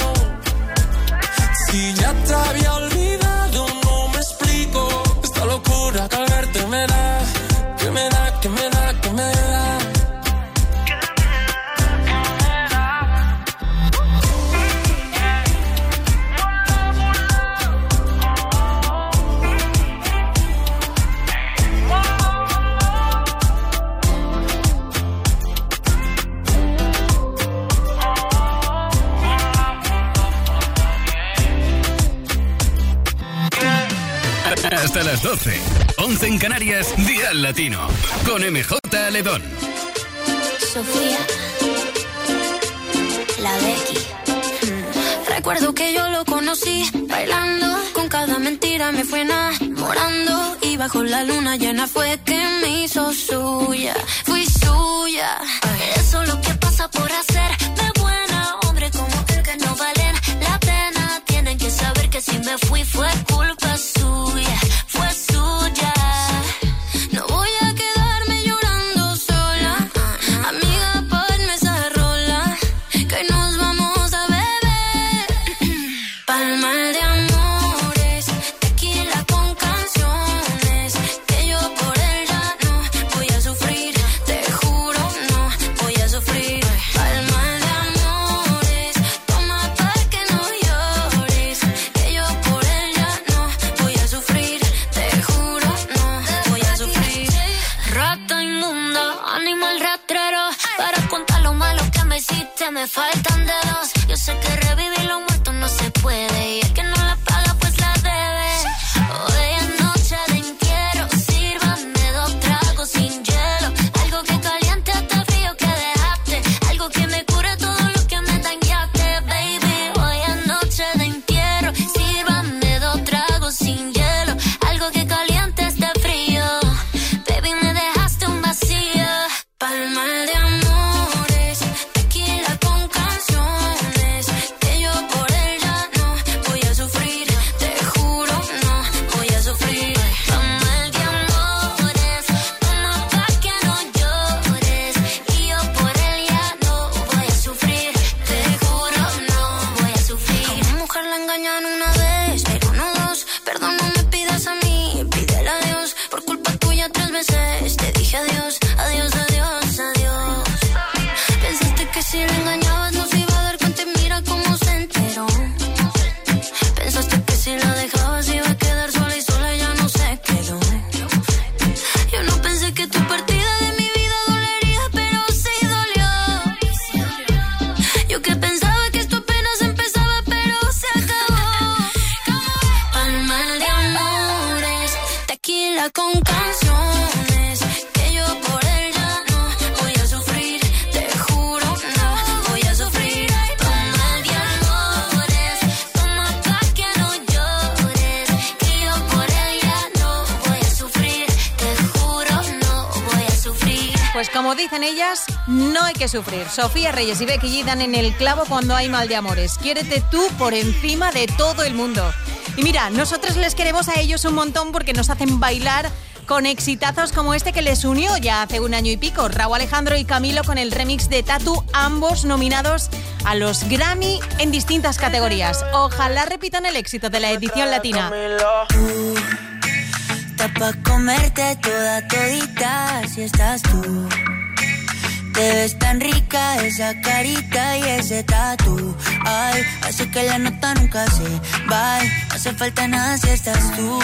Si ya te había olvidado, no me explico. Esta locura que al verte me da, que me da, que me da, que me da. Hasta las 12, 11 en Canarias, Dial Latino, con MJ Aledón. Sofía, la Becky, Recuerdo que yo lo conocí bailando, con cada mentira me fue enamorando y bajo la luna llena fue que me hizo suya, fui suya. Eso es lo que pasa por hacer de buena, hombre como él que no valen la pena. Tienen que saber que si me fui fue culpa suya, fue suya. No voy a quedarme llorando sola, amiga, ponme esa rola, que nos vamos a beber. Palma de amores, tequila con canciones, que yo por él ya no voy a sufrir, te juro no voy a sufrir. Palma de amores, toma pa' que no llores, que yo por él ya no voy a sufrir, te juro no voy a sufrir. Rata inmunda, animal rastrero, para contar lo malo que me hiciste me faltan dedos. Yo sé que revivir lo muerto no se puede y el que no la paga pues la debe. Hoy es noche de entierro, sírvanme 2 tragos sin hielo, algo que caliente hasta el frío que dejaste, algo que me cure todo lo que me dañaste, baby. Hoy es noche de entierro, sírvanme 2 tragos sin hielo, algo que caliente este frío, baby, me dejaste un vacío. Palma de amores, tequila con canciones, que yo por él ya no voy a sufrir, te juro no voy a sufrir. Palma de amores, toma pa' que no llores, y yo por él ya no voy a sufrir, te juro no voy a sufrir. A una mujer la engañan una vez, pero no 2, perdón no me pidas a mí, pídele a Dios, por culpa tuya 3 veces te dije adiós, adiós, adiós, adiós. Pensaste que si le engañabas no se iba a dar cuenta y mira cómo se enteró. Pensaste que si la dejabas iba a quedar sola y sola ya no se quedó. Yo no pensé que tu partida de mi vida dolería, pero sí dolió. Yo que pensaba que esto apenas empezaba, pero se acabó. Palma de amores, tequila con canciones, que yo por él ya no voy a sufrir, te juro no voy a sufrir. Palma de amores, toma pa' que no llores, que yo por él ya no voy a sufrir, te juro no voy a sufrir. Pues como dicen ellas, no hay que sufrir. Sofía Reyes y Becky G dan en el clavo cuando hay mal de amores. Quiérete tú por encima de todo el mundo. Y mira, nosotros les queremos a ellos un montón porque nos hacen bailar con exitazos como este que les unió ya hace 1 año y pico. Rauw Alejandro y Camilo con el remix de Tatu, ambos nominados a los Grammy en distintas categorías. Ojalá repitan el éxito de la edición latina. Está pa' comerte toda todita si estás tú. Te ves tan rica esa carita y ese tatu. Ay, hace que la nota nunca se va. No hace falta nada si estás tú.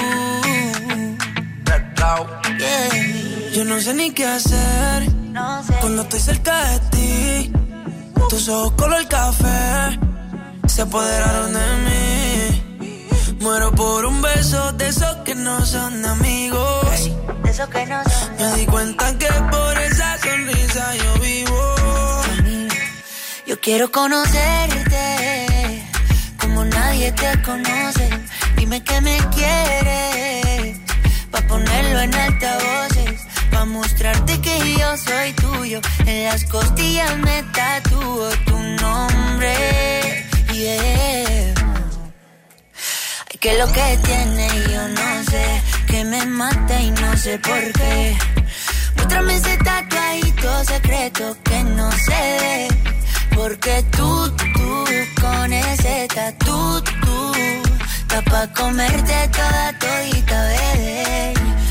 Yeah. Yo no sé ni qué hacer cuando estoy cerca de ti. Tus ojos color café se apoderaron de mí. Muero por un beso de esos que no son amigos. De esos que no son. Me di cuenta que por esa sonrisa yo vivo. Yo quiero conocerte como nadie te conoce. Dime que me quieres pa' ponerlo en altavoces, pa' mostrarte que yo soy tuyo. En las costillas me tatúo tu nombre. Yeah. Ay, que lo que tiene yo no sé, que me mata y no sé por qué. Muéstrame ese tatuadito secreto que no se ve, porque tú con ese tatu, está pa' comerte toda todita, bebé.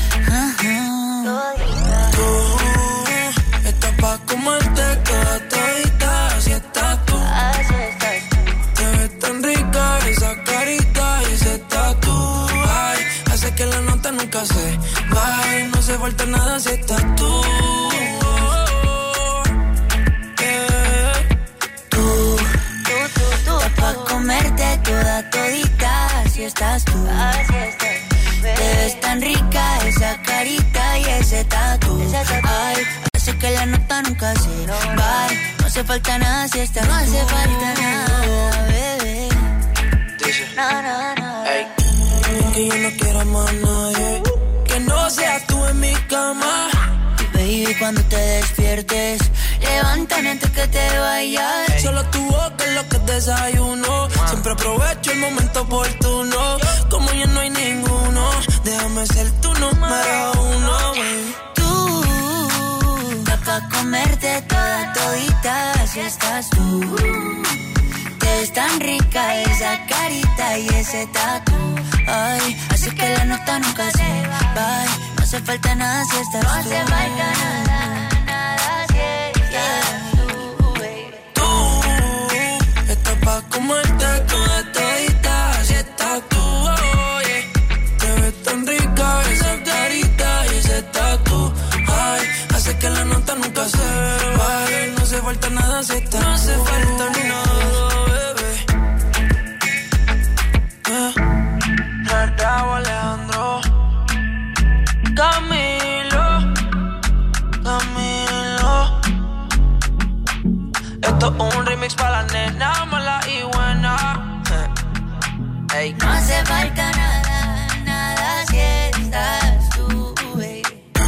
Tú estás pa' comerte toda todita, así estás tú. Te ves tan rica esa carita y ese tatu. Ay, hace que la nota nunca se baje, no hace falta nada si estás tú. Pa' comerte toda todita, si estás tú. Te ves tan rica esa carita y ese tatu. Ay, hace que la nota nunca se va. No hace falta nada si estás tú. No hace falta nada, bebé. Ey. Que yo no quiero más nadie que no seas tú en mi cama. Baby, cuando te despiertes, levántame antes que te vayas. Solo tu boca es lo que desayuno. Siempre aprovecho el momento oportuno. Como ya no hay ninguno, déjame ser tu número uno, baby. Tú, pa' comerte toda todita, si estás tú. Te ves tan rica esa carita y ese tatu. Ay, así que la nota nunca se va. No hace falta nada si estás tú. No hace falta nada, nada si estás tú, baby. Tú, estás pa' comerte toda todita, si estás tú, oye. Te ves tan rica esa carita y ese tatu. Ay, hace que la nota nunca se va. No hace falta nada si estás tú. No hace falta ni nada. Alejandro, Camilo. Esto es un remix para la nena mala y buena. Hey. No hace falta nada, nada si estás tú, baby.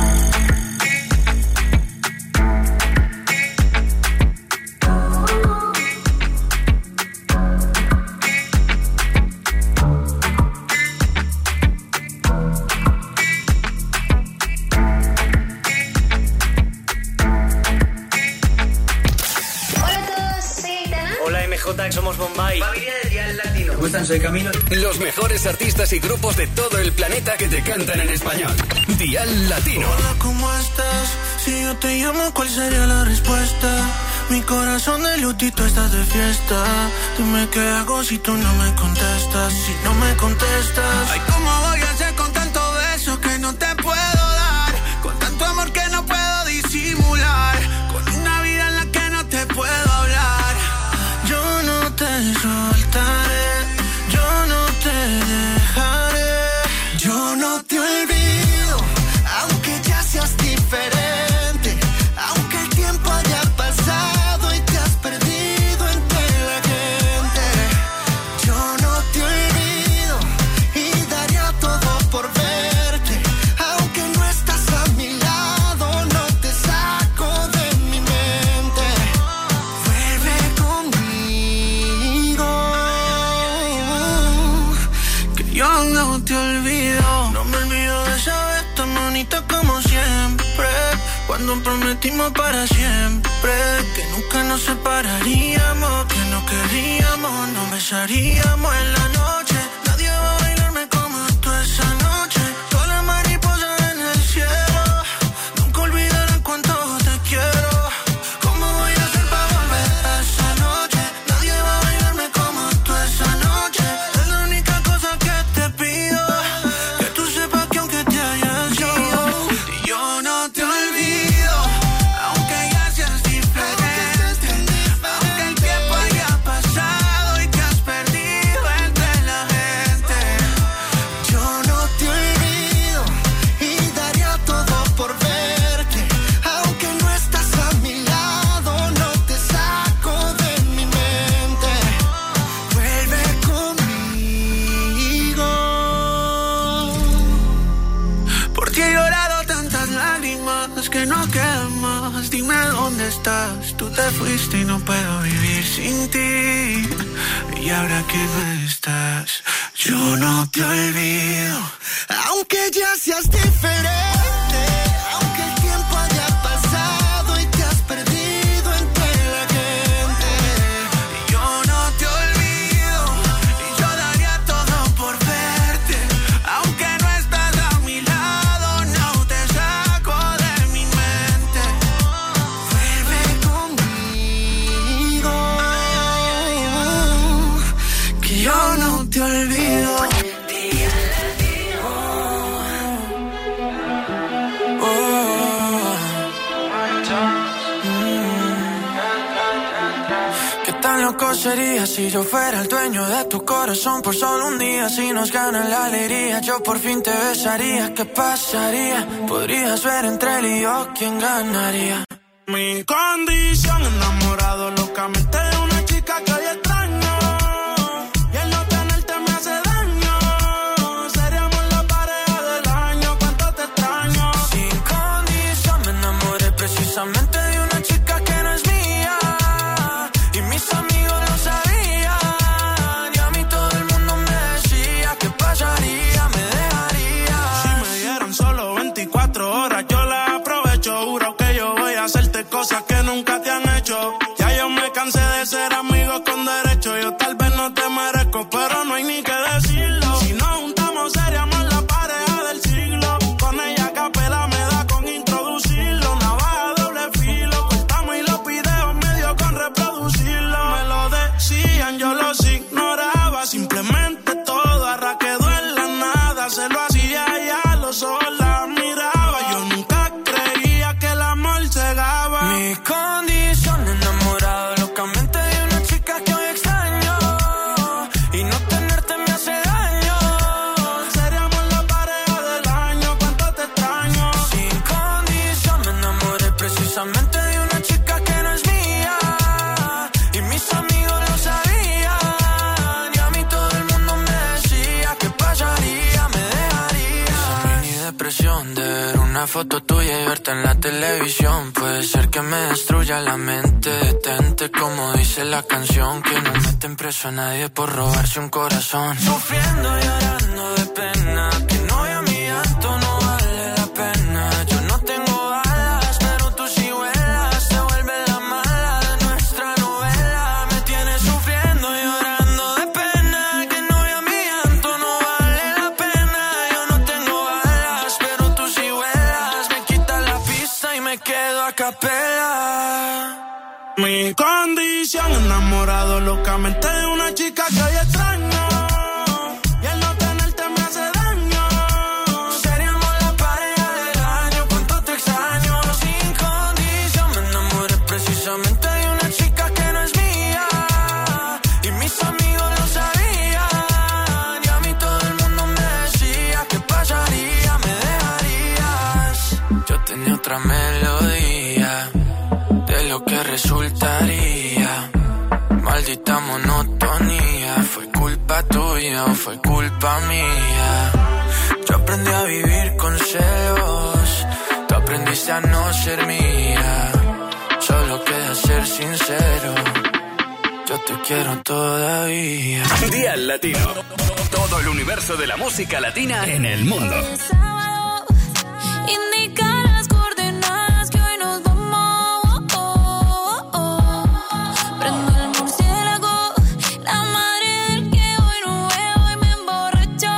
Somos Bombay. Familia de Dial Latino. ¿Cómo están? Soy Camilo. Los mejores artistas y grupos de todo el planeta que te cantan en español. Dial Latino. Hola, ¿cómo estás? Si yo te llamo, ¿cuál sería la respuesta? Mi corazón de lutito estás de fiesta. Dime qué hago si tú no me contestas. Si no me contestas. Ay, ¿cómo voy a hacer con tanto beso que no te puedo dar? Con tanto amor que no puedo disimular. Con una vida en la que no te puedo hablar. Yo no te soltaré, yo no te dejaré, yo no te olvido, aunque ya seas diferente, aunque el tiempo haya pasado y te has perdido entre la gente. Yo no te olvido y daría todo por verte, aunque no estás a mi lado, no te saco de mi mente. Vuelve conmigo, que yo no te olvido. No me olvido de esa vez tan bonita como siempre, cuando prometimos para siempre que nunca nos separaríamos, que no queríamos, no besaríamos en la noche. Nadie va a bailarme como tú esa noche. Todas las mariposas en el cielo nunca olvidarán cuánto te quiero. ¿Cómo voy a hacer para volver a esa noche? Nadie va a bailarme como tú esa noche. Es la única cosa que te pido, que tú sepas que aunque te hayas ido, yo no te olvido, aunque ya seas diferente, aunque el tiempo haya pasado y te has perdido entre la gente. Yo no te olvido y daría todo por verte, aunque no estás a mi lado, no te saco de mi mente. Vuelve conmigo. Por ti he llorado tantas lágrimas que no quedan más. Dime dónde estás. Tú te fuiste y no puedo vivir sin ti. Y ahora que no estás, yo no te olvido, aunque ya seas diferente, aunque el tiempo haya pasado y te has perdido entre la gente. Yo no te olvido y yo daría todo por verte, aunque no estás a mi lado, no te saco de mi mente. Vuelve conmigo, que yo no te olvido. ¿Qué tan loco sería si yo fuera el dueño de tu corazón por solo un día? Si nos gana la alegría, yo por fin te besaría. ¿Qué pasaría? Podrías ver entre él y yo quién ganaría. Mi condición, enamorado locamente de una chica que hoy extraño, y el no tenerte me hace juro que yo voy a hacerte cosas que nunca te han hecho. Ya yo me cansé de ser amigos con derecho. Yo tal vez no te merezco, pero no hay ni que decirlo. Si nos juntamos seríamos la pareja del siglo. Con ella a capela me da con introducirlo. Navaja doble filo, cortamos y los videos medio con reproducirlo. Me lo decían, yo los ignoraba. Simplemente todo arra quedó en la nada. Se lo hacía y a los ojos la miraba. Yo nunca creía que el amor cegaba. Mi condición, enamorado locamente de una chica que hoy extraño. Y no tenerte me hace daño. Seríamos la pareja del año, cuánto te extraño. Sin condición me enamoré precisamente de una chica que no es mía. Y mis amigos lo sabían. Y a mí todo el mundo me decía que pasaría, me dejaría. Esa mini depresión de ver una foto tuya y verte en la televisión. Puede ser que me destruya la mente. Detente como dice la canción. Que no meten preso a nadie por robarse un corazón. Sufriendo y llorando de pena. Que no vea mi llanto, no vale la pena. Yo no tengo alas, pero tú sí vuelas. Te vuelves la mala de nuestra novela. Me tienes sufriendo y llorando de pena. Que no vea mi llanto, no vale la pena. Yo no tengo alas, pero tú sí vuelas. Me quitas la pista y me quedo a capela. Mi condición, enamorado locamente de una chica que hoy extraño. Y el no tenerte me hace daño. Seríamos la pareja del año, cuánto te extraño. Sin condición me enamoré precisamente de una chica que no es mía. Y mis amigos lo sabían. Y a mí todo el mundo me decía que pasaría, me dejarías. Yo tenía otra melodía de lo que resultaría. Maldita monotonía. ¿Fue culpa tuya o fue culpa mía? Yo aprendí a vivir con celos. Tú aprendiste a no ser mía. Solo queda ser sincero. Yo te quiero todavía. Día Latino. Todo el universo de la música latina en el mundo. Indica las coordenadas que hoy nos vamos. Prendo el murciélago, la madre del que hoy no veo y me emborrachó.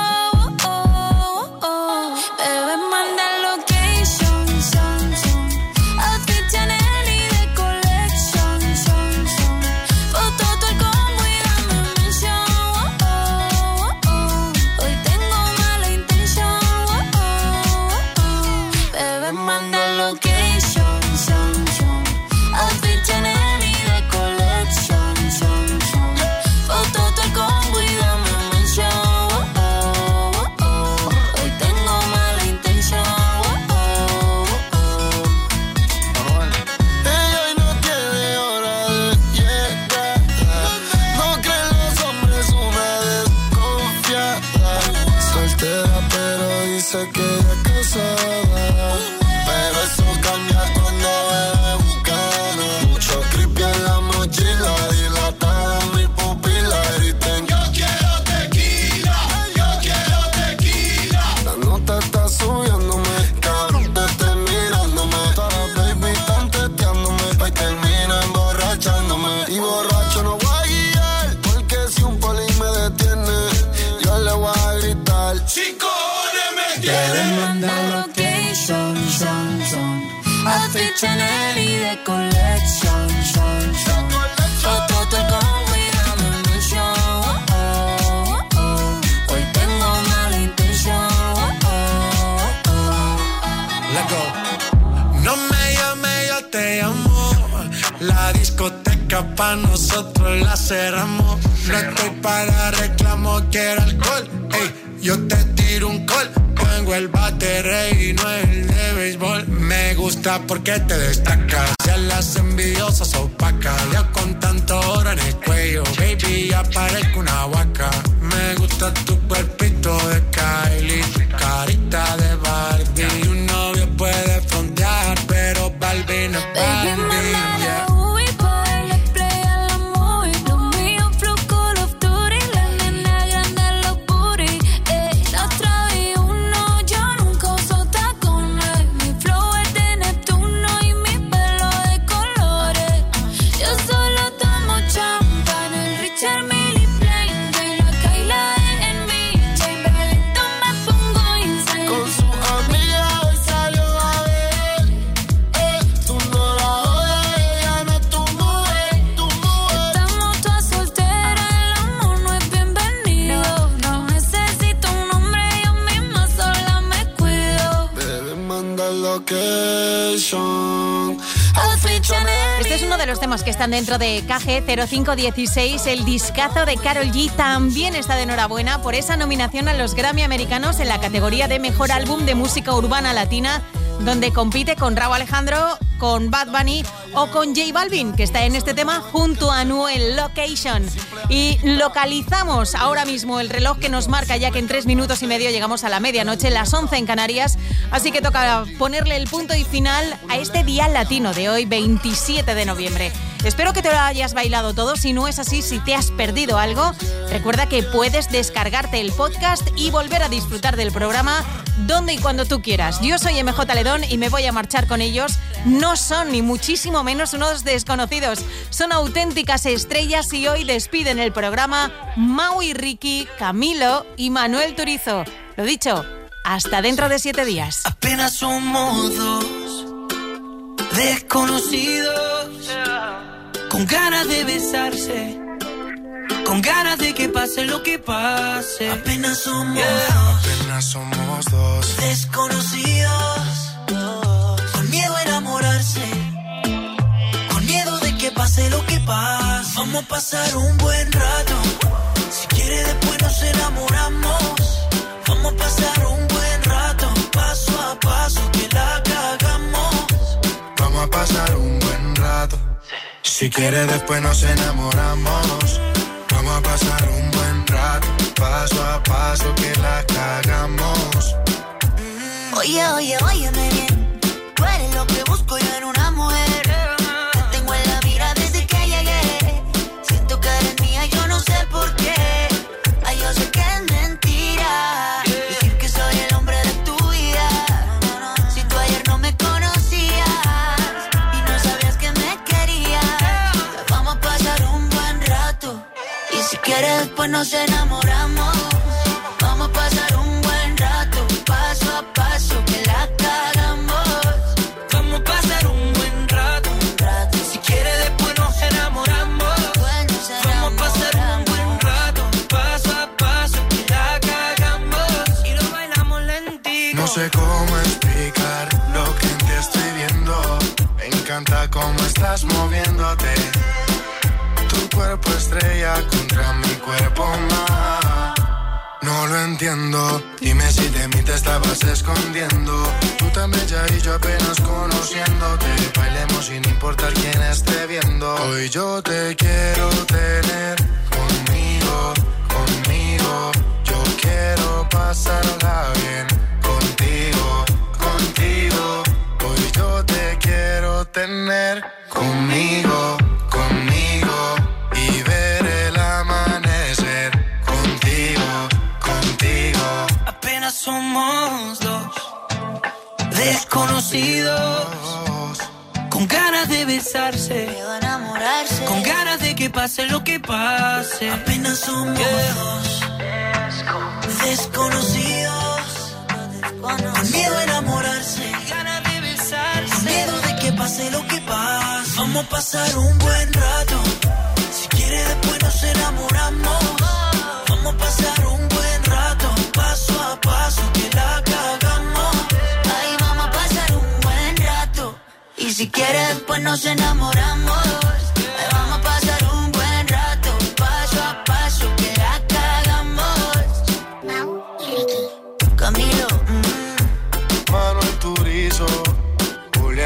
Bebé, manda location, outfit Chanel y de collection, foto todo el combo y dame mención. Hoy tengo mala intención. Bebé, manda location, outfit Chanel y de collection, foto todo el combo y dame mención. Hoy tengo mala intención. Ella hoy no tiene hora de llegar. No creen los hombres una desconfiada. Soltera pero dice que ella es casada. Pero eso cambia cuando bebe Bucana. Mucho creepy en la mochila, dilatada mi pupila. Griten, yo quiero tequila, yo quiero tequila. La nota está subiéndome, cabrón te estoy mirándome. Todas las baby están teteándome, pa' y termina emborrachándome. Y borracho no voy a guiar, porque si un poli me detiene, yo le voy a gritar. Chico, me Bebé, manda location, outfit Chanel y de collection, foto todo el combo y dame mención. Hoy tengo mala intención. Let go. No me llame, yo te amo. La discoteca pa' nosotros la cerramos. No estoy para reclamo, quiero alcohol. Ey, yo te tiro un call. Tengo el bate rey y no el de béisbol. Me gusta porque te destacas. Ya las envidiosas opacas. Ya con tanto oro en el cuello, baby, ya parezco una vaca. Me gusta tu cuerpito de Kylie, tu carita de Barbie. Tu novio puede frontear, pero Barbie no es Baby, Barbie. manda Yeah. la Ubi pa' el play a la movie. Lo mío flow Call of Duty. La nena grande los booty. La otra vi uno, yo nunca uso tacones. Mi flow es de Neptuno. Este es uno de los temas que están dentro de KG0516, el discazo de Karol G. También está de enhorabuena por esa nominación a los Grammy americanos en la categoría de Mejor Álbum de Música Urbana Latina, donde compite con Rauw Alejandro, con Bad Bunny o con J Balvin, que está en este tema junto a Anuel, Location. Y localizamos ahora mismo el reloj que nos marca ya que en 3 minutos y medio llegamos a la medianoche, las 11 en Canarias, así que toca ponerle el punto y final a este Día Latino de hoy, 27 de noviembre. Espero que te lo hayas bailado todo. Si no es así, si te has perdido algo, recuerda que puedes descargarte el podcast y volver a disfrutar del programa donde y cuando tú quieras. Yo soy MJ Ledón y me voy a marchar con ellos. No son ni muchísimo menos unos desconocidos, son auténticas estrellas y hoy despiden el programa Mau y Ricky, Camilo y Manuel Turizo. Lo dicho, hasta dentro de 7 días. Apenas somos dos desconocidos, con ganas de besarse, con ganas de que pase lo que pase. Apenas somos dos desconocidos, con miedo a enamorarse, con miedo de que pase lo que pase. Vamos a pasar un buen rato, si quiere después nos enamoramos. Vamos a pasar un buen rato, paso a paso que la cagamos. Vamos a pasar un buen rato, si quiere después nos enamoramos. Vamos a pasar un buen rato, paso a paso que la cagamos. Oye, óyeme bien, tú eres lo que busco yo en una mujer. Te tengo en la mira desde que llegué, siento que eres mía, yo no sé por qué. Ay, yo sé que es mentira decir que soy el hombre de tu vida. Si tú ayer no me conocías y no sabías que me querías, vamos a pasar un buen rato y si quieres después nos enamoramos. Vamos a pasar un buen rato, paso a paso que la cagamos. Vamos a pasar un buen rato, si quiere después nos enamoramos. Vamos a pasar un buen rato, paso a paso que la cagamos. Y lo bailamos lentito. No sé cómo explicar lo que en ti estoy viendo. Me encanta cómo estás moviéndote. Tu cuerpo estrella contra mi cuerpo más. No lo entiendo, dime si de mí te estabas escondiendo. Tú tan bella y yo apenas conociéndote. Bailemos sin importar quién esté viendo. Hoy yo te quiero tener conmigo, conmigo. Yo quiero pasarla bien contigo, contigo. Hoy yo te quiero tener conmigo, conmigo. Y ver el amanecer contigo, contigo. Apenas somos dos desconocidos, con ganas de besarse, con ganas de que pase lo que pase. Apenas somos dos desconocidos, con miedo a enamorarse, ganas de besarse, con miedo de que pase lo que pase. Vamos a pasar un buen rato, si quiere después nos enamoramos. Vamos a pasar un buen rato, paso a paso que la cagamos. ahí vamos a pasar un buen rato y si quieres después nos enamoramos.